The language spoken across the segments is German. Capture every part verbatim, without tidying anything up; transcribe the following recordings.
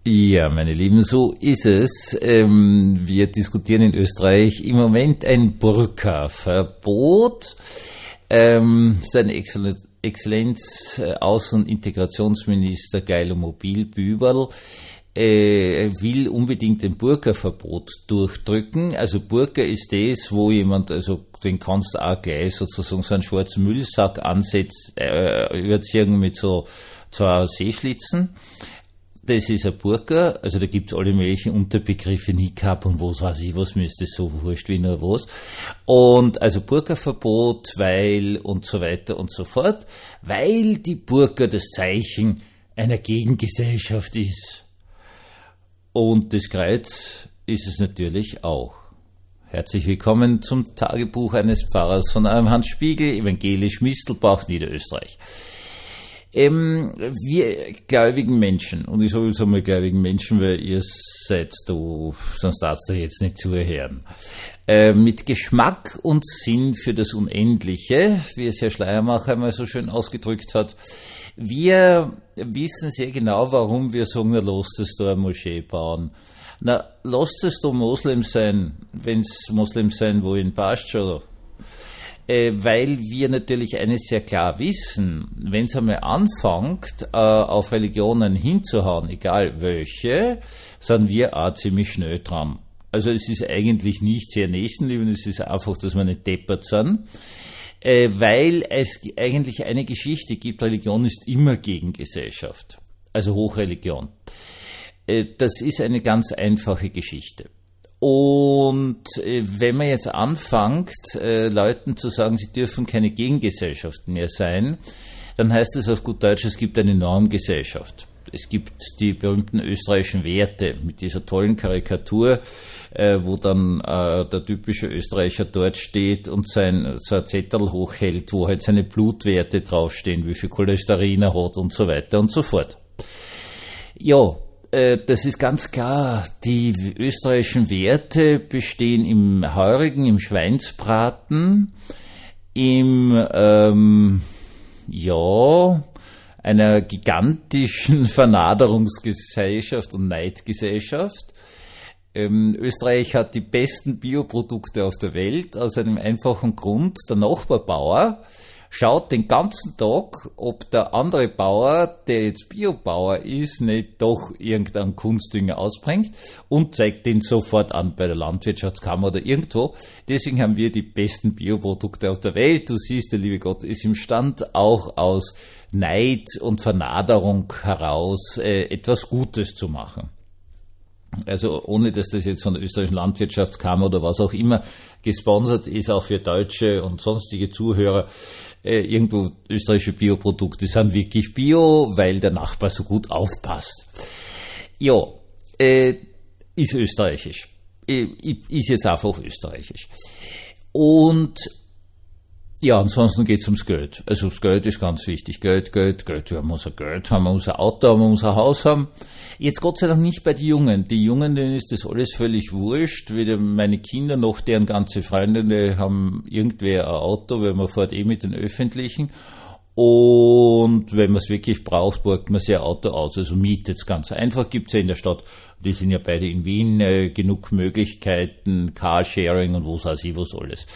Ja, meine Lieben, so ist es. Ähm, wir diskutieren in Österreich im Moment ein Burka-Verbot. Ähm, sein Exzell- Exzellenz äh, Außen- und Integrationsminister Geilo Mobil Büberl äh, will unbedingt ein Burka-Verbot durchdrücken. Also Burka ist das, wo jemand, also den kannst du auch gleich sozusagen so einen schwarzen Müllsack ansetzt, äh, überziehen mit so zwei Seeschlitzen. Das ist ein Burka, also da gibt's alle möglichen Unterbegriffe, Niqab und was weiß ich, was mir ist das so wurscht wie nur was. Und also Burka-Verbot, weil und so weiter und so fort, weil die Burka das Zeichen einer Gegengesellschaft ist. Und das Kreuz ist es natürlich auch. Herzlich willkommen zum Tagebuch eines Pfarrers von eurem Hans Spiegel, evangelisch Mistelbach, Niederösterreich. Ähm, wir gläubigen Menschen, und ich sage jetzt einmal gläubigen Menschen, weil ihr seid da, sonst darfst du jetzt nicht zuhören, äh, mit Geschmack und Sinn für das Unendliche, wie es Herr Schleiermacher einmal so schön ausgedrückt hat. Wir wissen sehr genau, warum wir sagen, na, lasst es da eine Moschee bauen. Na, lasst es da Moslem sein, wenn's Moslem sein wollen, passt schon. Äh, weil wir natürlich eines sehr klar wissen, wenn es einmal anfängt, äh, auf Religionen hinzuhauen, egal welche, sind wir auch ziemlich schnell dran. Also es ist eigentlich nicht sehr nächstenliebend, es ist einfach, dass wir nicht deppert sind, äh, weil es eigentlich eine Geschichte gibt, Religion ist immer gegen Gesellschaft, also Hochreligion. Äh, das ist eine ganz einfache Geschichte. Und äh, wenn man jetzt anfängt, äh, Leuten zu sagen, sie dürfen keine Gegengesellschaft mehr sein, dann heißt es auf gut Deutsch, es gibt eine Normgesellschaft. Es gibt die berühmten österreichischen Werte mit dieser tollen Karikatur, äh, wo dann äh, der typische Österreicher dort steht und sein so ein Zettel hochhält, wo halt seine Blutwerte draufstehen, wie viel Cholesterin er hat und so weiter und so fort. Ja, das ist ganz klar, die österreichischen Werte bestehen im Heurigen, im Schweinsbraten, im, ähm, ja, einer gigantischen Vernaderungsgesellschaft und Neidgesellschaft. Ähm, Österreich hat die besten Bioprodukte auf der Welt, aus einem einfachen Grund. Der Nachbarbauer schaut den ganzen Tag, ob der andere Bauer, der jetzt Biobauer ist, nicht doch irgendeinen Kunstdünger ausbringt und zeigt den sofort an bei der Landwirtschaftskammer oder irgendwo. Deswegen haben wir die besten Bioprodukte auf der Welt. Du siehst, der liebe Gott ist imstand, auch aus Neid und Vernaderung heraus äh, etwas Gutes zu machen. Also ohne, dass das jetzt von der österreichischen Landwirtschaftskammer oder was auch immer gesponsert ist, auch für deutsche und sonstige Zuhörer, äh, irgendwo österreichische Bioprodukte sind wirklich Bio, weil der Nachbar so gut aufpasst. Ja, äh, ist österreichisch. Äh, ist jetzt einfach österreichisch. Und ja, ansonsten geht's ums Geld. Also das Geld ist ganz wichtig. Geld, Geld, Geld. Man muss ein Geld haben, man muss ein Auto haben, man muss ein Haus haben. Jetzt Gott sei Dank nicht bei den Jungen. Die Jungen, denen ist das alles völlig wurscht. Weder meine Kinder noch deren ganze Freunde haben irgendwer ein Auto, weil man fährt eh mit den Öffentlichen. Und wenn man es wirklich braucht, borgt man sich ein Auto aus. Also mietet es ganz einfach. Gibt's ja in der Stadt, die sind ja beide in Wien, äh, genug Möglichkeiten, Carsharing und was weiß ich, was alles.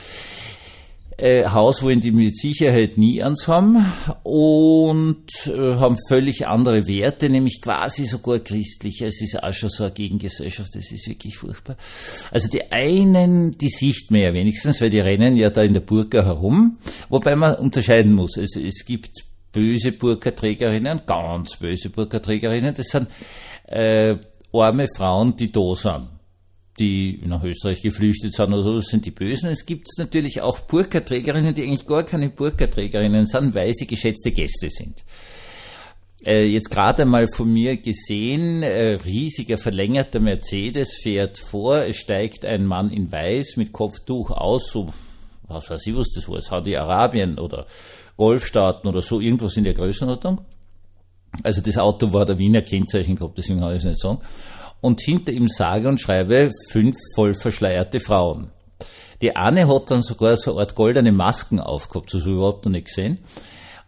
Äh, Haus wollen die mit Sicherheit nie ans haben und äh, haben völlig andere Werte, nämlich quasi sogar christliche. Es ist auch schon so eine Gegengesellschaft, das ist wirklich furchtbar. Also die einen, die sieht man ja wenigstens, weil die rennen ja da in der Burka herum, wobei man unterscheiden muss. Also es gibt böse Burkaträgerinnen, ganz böse Burkaträgerinnen, das sind äh, arme Frauen, die da sind, die nach Österreich geflüchtet sind oder so, das sind die Bösen. Es gibt natürlich auch Burkaträgerinnen, die eigentlich gar keine Burkaträgerinnen sind, weil sie geschätzte Gäste sind. Äh, jetzt gerade einmal von mir gesehen, äh, riesiger verlängerter Mercedes fährt vor, es steigt ein Mann in Weiß mit Kopftuch aus, so, was weiß ich, was das war, Saudi-Arabien oder Golfstaaten oder so, irgendwas in der Größenordnung. Also das Auto war der Wiener Kennzeichen gehabt, deswegen kann ich es nicht sagen. Und hinter ihm sage und schreibe fünf voll verschleierte Frauen. Die eine hat dann sogar so eine Art goldene Masken aufgehabt, das habe ich überhaupt noch nicht gesehen.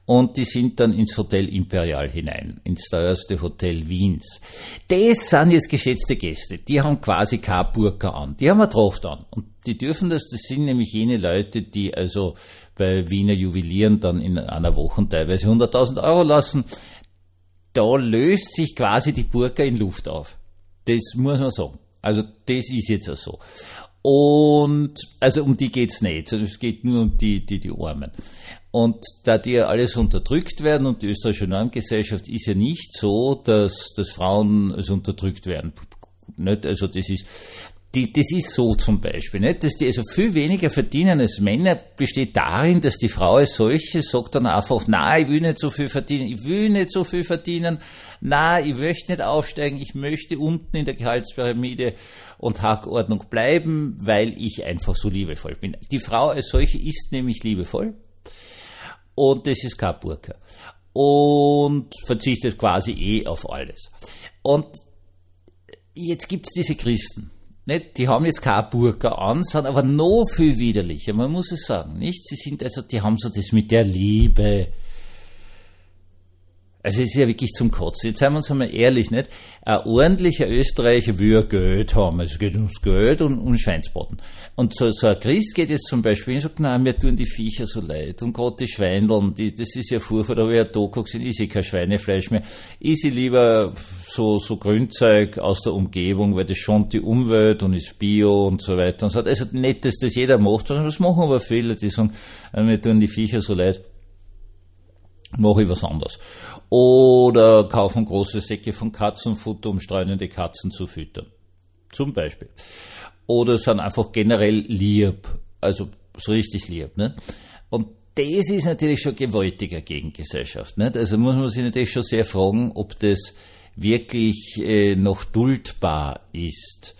Und die sind dann ins Hotel Imperial hinein, ins teuerste Hotel Wiens. Das sind jetzt geschätzte Gäste, die haben quasi keine Burka an, die haben eine Tracht an. Und die dürfen das, das sind nämlich jene Leute, die also bei Wiener Juwelieren dann in einer Woche teilweise hunderttausend Euro lassen. Da löst sich quasi die Burka in Luft auf. Das muss man sagen. Also das ist jetzt auch so. Und also um die geht's nicht, es geht nur um die, die, die Armen. Und da die ja alles unterdrückt werden und die österreichische Normgesellschaft ist ja nicht so, dass, dass Frauen also unterdrückt werden. Nicht? Also das ist, die, das ist so zum Beispiel, nicht? Dass die also viel weniger verdienen als Männer, besteht darin, dass die Frau als solche sagt dann einfach, nein, ich will nicht so viel verdienen, ich will nicht so viel verdienen, nein, ich möchte nicht aufsteigen, ich möchte unten in der Gehaltspyramide und Hackordnung bleiben, weil ich einfach so liebevoll bin. Die Frau als solche ist nämlich liebevoll. Und das ist kein Burka. Und verzichtet quasi eh auf alles. Und jetzt gibt's diese Christen, nicht? Die haben jetzt keine Burka an, sind aber noch viel widerlicher, man muss es sagen, nicht? Sie sind also, die haben so das mit der Liebe. Also es ist ja wirklich zum Kotzen. Jetzt seien wir uns einmal ehrlich, nicht? Ein ordentlicher Österreicher will ja Geld haben. Also es geht ums Geld und um Schweinsbraten. Und so, so ein Christ geht jetzt zum Beispiel und sagt, nein, mir tun die Viecher so leid. Und gerade die Schweineln, die, das ist ja furchtbar, da habe ich ja Doku gesehen, ist eh kein Schweinefleisch mehr. Ist ich lieber so, so Grünzeug aus der Umgebung, weil das schont die Umwelt und ist Bio und so weiter und so. Also nicht, dass das jeder macht, sondern das machen aber viele, die sagen, mir tun die Viecher so leid. Mache ich was anderes. Oder kaufen große Säcke von Katzenfutter, um streunende Katzen zu füttern. Zum Beispiel. Oder sind einfach generell lieb. Also so richtig lieb. Ne? Und das ist natürlich schon gewaltiger gegen Gesellschaft. Nicht? Also muss man sich natürlich schon sehr fragen, ob das wirklich äh, noch duldbar ist.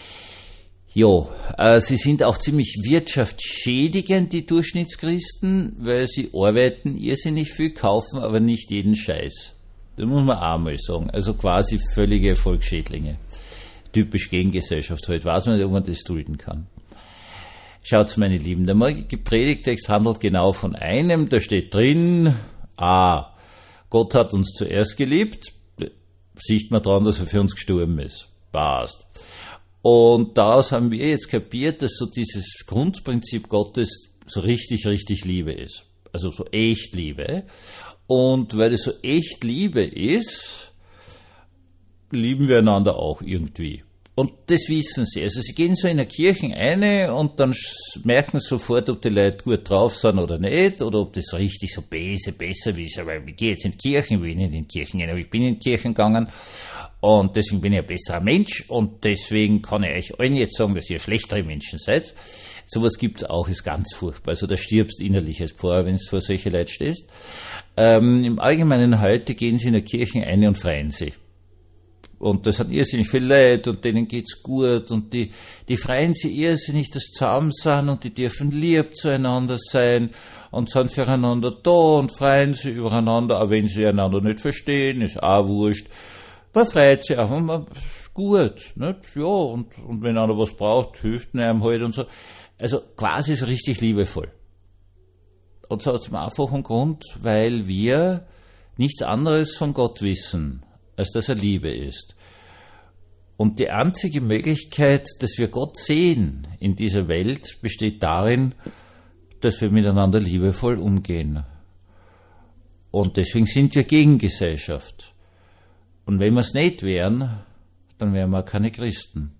Ja, äh, sie sind auch ziemlich wirtschaftsschädigend, die Durchschnittschristen, weil sie arbeiten irrsinnig viel, kaufen aber nicht jeden Scheiß. Das muss man auch mal sagen. Also quasi völlige Volksschädlinge. Typisch Gegengesellschaft halt. Weiß man nicht, ob man das dulden kann. Schaut's, meine Lieben, der morgige Predigtext handelt genau von einem, da steht drin, ah, Gott hat uns zuerst geliebt, sieht man dran, dass er für uns gestorben ist. Passt. Und daraus haben wir jetzt kapiert, dass so dieses Grundprinzip Gottes so richtig, richtig Liebe ist. Also so echt Liebe. Und weil es so echt Liebe ist, lieben wir einander auch irgendwie. Und das wissen sie. Also sie gehen so in der Kirche rein und dann merken sie sofort, ob die Leute gut drauf sind oder nicht, oder ob das so richtig so böse, besser ist. Aber ich gehe jetzt in die Kirche, ich will nicht in die Kirche gehen, aber ich bin in die Kirche gegangen. Und deswegen bin ich ein besserer Mensch und deswegen kann ich euch allen jetzt sagen, dass ihr schlechtere Menschen seid. Sowas gibt's auch, ist ganz furchtbar. Also da stirbst innerlich als Pfarrer, wenn du vor solche Leute stehst. Ähm, Im Allgemeinen heute gehen sie in der Kirche ein und freuen sich. Und das hat irrsinnig viel Leid und denen geht's gut und die, die freuen sich irrsinnig, dass sie zusammen sind und die dürfen lieb zueinander sein und sind füreinander da und freuen sich übereinander, auch wenn sie einander nicht verstehen, ist auch wurscht. Man freut sich auch, man ist gut, nicht? Ja, und, und wenn einer was braucht, hilft einem halt und so. Also quasi so richtig liebevoll. Und so aus dem einfachen Grund, weil wir nichts anderes von Gott wissen, als dass er Liebe ist. Und die einzige Möglichkeit, dass wir Gott sehen in dieser Welt, besteht darin, dass wir miteinander liebevoll umgehen. Und deswegen sind wir Gegengesellschaft. Und wenn wir es nicht wären, dann wären wir keine Christen.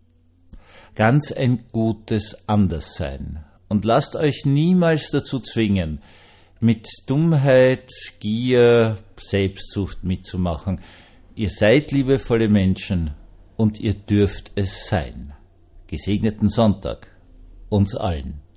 Ganz ein gutes Anderssein. Und lasst euch niemals dazu zwingen, mit Dummheit, Gier, Selbstsucht mitzumachen. Ihr seid liebevolle Menschen und ihr dürft es sein. Gesegneten Sonntag uns allen.